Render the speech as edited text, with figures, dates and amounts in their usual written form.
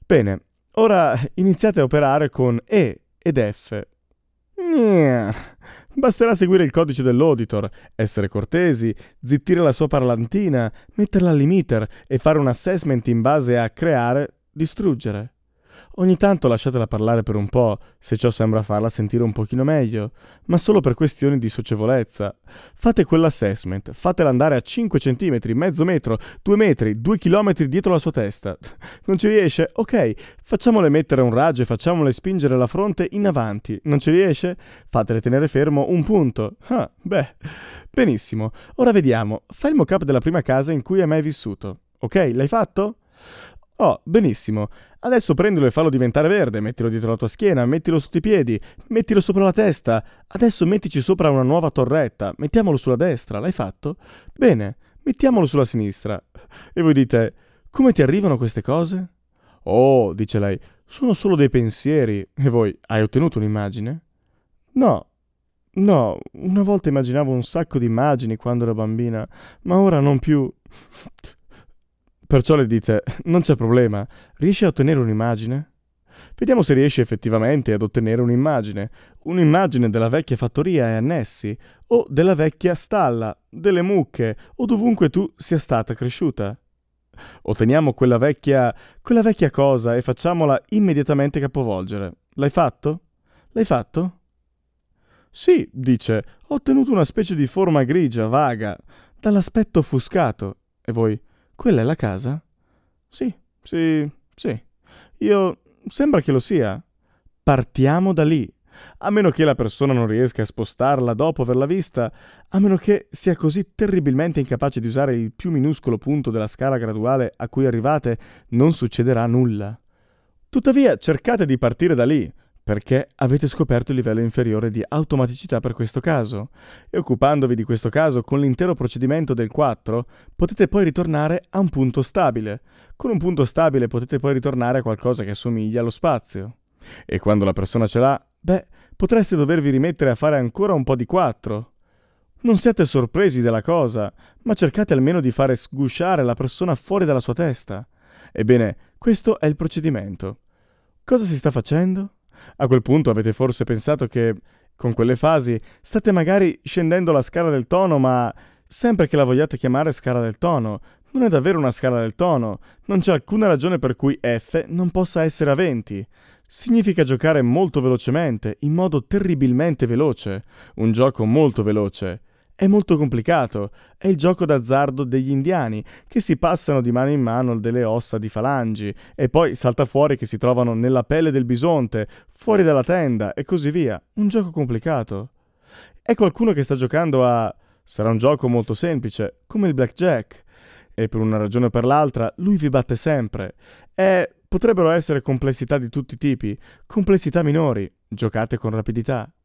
Bene, ora iniziate a operare con E ed F. Gnà. Basterà seguire il codice dell'auditor, essere cortesi, zittire la sua parlantina, metterla al limiter e fare un assessment in base a creare, distruggere. Ogni tanto lasciatela parlare per un po', se ciò sembra farla sentire un pochino meglio, ma solo per questioni di socievolezza. Fate quell'assessment, fatela andare a 5 centimetri, mezzo metro, 2 metri, 2 chilometri dietro la sua testa. Non ci riesce? Ok, facciamole mettere un raggio e facciamole spingere la fronte in avanti. Non ci riesce? Fatele tenere fermo un punto. Ah, beh, benissimo. Ora vediamo. Fai il mock-up della prima casa in cui hai mai vissuto. Ok, l'hai fatto? Oh, benissimo. Adesso prendilo e fallo diventare verde, mettilo dietro la tua schiena, mettilo sotto i piedi, mettilo sopra la testa. Adesso mettici sopra una nuova torretta, mettiamolo sulla destra, l'hai fatto? Bene, mettiamolo sulla sinistra. E voi dite, come ti arrivano queste cose? Oh, dice lei, sono solo dei pensieri. E voi, hai ottenuto un'immagine? No, no, una volta immaginavo un sacco di immagini quando ero bambina, ma ora non più. Perciò le dite, non c'è problema, riesci a ottenere un'immagine? Vediamo se riesci effettivamente ad ottenere un'immagine della vecchia fattoria e annessi, o della vecchia stalla, delle mucche, o dovunque tu sia stata cresciuta. Otteniamo quella vecchia cosa e facciamola immediatamente capovolgere. L'hai fatto? L'hai fatto? Sì, dice, ho ottenuto una specie di forma grigia, vaga, dall'aspetto offuscato. E voi, quella è la casa? Sì, sì, sì. Io... sembra che lo sia. Partiamo da lì. A meno che la persona non riesca a spostarla dopo averla vista, a meno che sia così terribilmente incapace di usare il più minuscolo punto della scala graduale a cui arrivate, non succederà nulla. Tuttavia, cercate di partire da lì, perché avete scoperto il livello inferiore di automaticità per questo caso, e occupandovi di questo caso con l'intero procedimento del 4, potete poi ritornare a un punto stabile. Con un punto stabile potete poi ritornare a qualcosa che assomiglia allo spazio. E quando la persona ce l'ha, potreste dovervi rimettere a fare ancora un po' di 4. Non siate sorpresi della cosa, ma cercate almeno di fare sgusciare la persona fuori dalla sua testa. Ebbene, questo è il procedimento. Cosa si sta facendo? A quel punto avete forse pensato che, con quelle fasi, state magari scendendo la scala del tono, ma sempre che la vogliate chiamare scala del tono, non è davvero una scala del tono. Non c'è alcuna ragione per cui F non possa essere a 20. Significa giocare molto velocemente, in modo terribilmente veloce. Un gioco molto veloce. È molto complicato. È il gioco d'azzardo degli indiani, che si passano di mano in mano delle ossa di falangi, e poi salta fuori che si trovano nella pelle del bisonte, fuori dalla tenda, e così via. Un gioco complicato. È qualcuno che sta giocando a... sarà un gioco molto semplice, come il blackjack. E per una ragione o per l'altra, lui vi batte sempre. Potrebbero essere complessità di tutti i tipi, complessità minori. Giocate con rapidità.